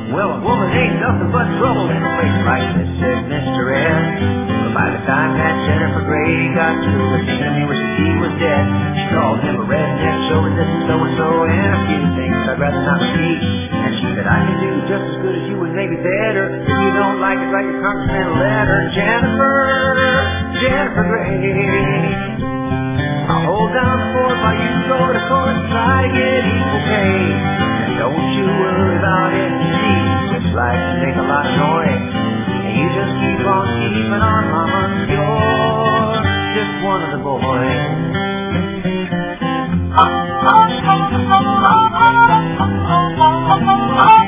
Well, a woman ain't nothing but trouble in a place like this, said Mr. Ed. But by the time that Jennifer Grady got to it, she wished that he was dead. She called him a redneck, chauvinist, and so-and-so, and a few things I'd rather not repeat. And she said, I can do just as good as you and maybe better. If you don't like it, write your congressman a letter. Jennifer Grady, I'll hold down the fort while you go to court and try to get equal pay. And don't you worry about it, just like to make a lot of noise. And you just keep on keeping on, mama, you're just one of the boys.